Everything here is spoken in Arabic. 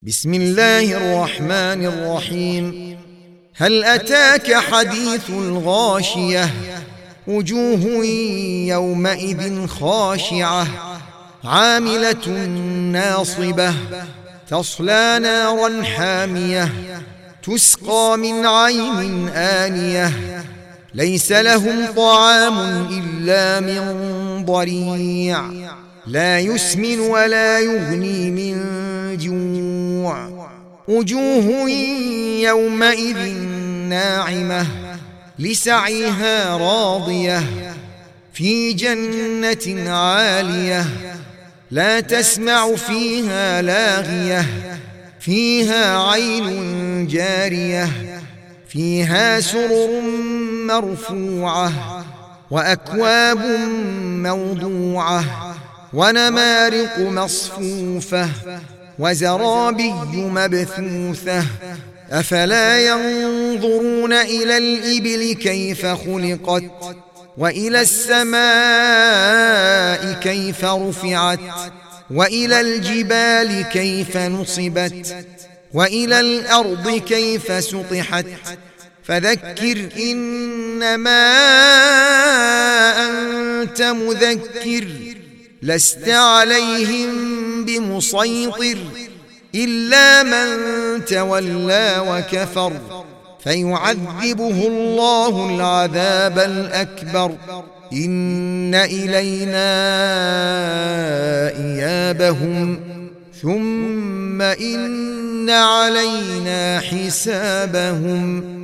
بسم الله الرحمن الرحيم. هل أتاك حديث الغاشية؟ وجوه يومئذ خاشعة عاملة ناصبة تصلى نارا حامية تسقى من عين آنية ليس لهم طعام إلا من ضريع لا يسمن ولا يغني من جوع. وجوه يومئذ ناعمة لسعيها راضية في جنة عالية لا تسمع فيها لاغية فيها عين جارية فيها سرر مرفوعة وأكواب موضوعة ونمارق مصفوفة وزرابي مبثوثة أفلا ينظرون إلى الإبل كيف خلقت وإلى السماء كيف رفعت وإلى الجبال كيف نصبت وإلى الأرض كيف سطحت فذكر إنما أنت مذكر لست عليهم بمسيطر إلا من تولى وكفر فيعذبه الله العذاب الأكبر إن إلينا إيابهم ثم إن علينا حسابهم.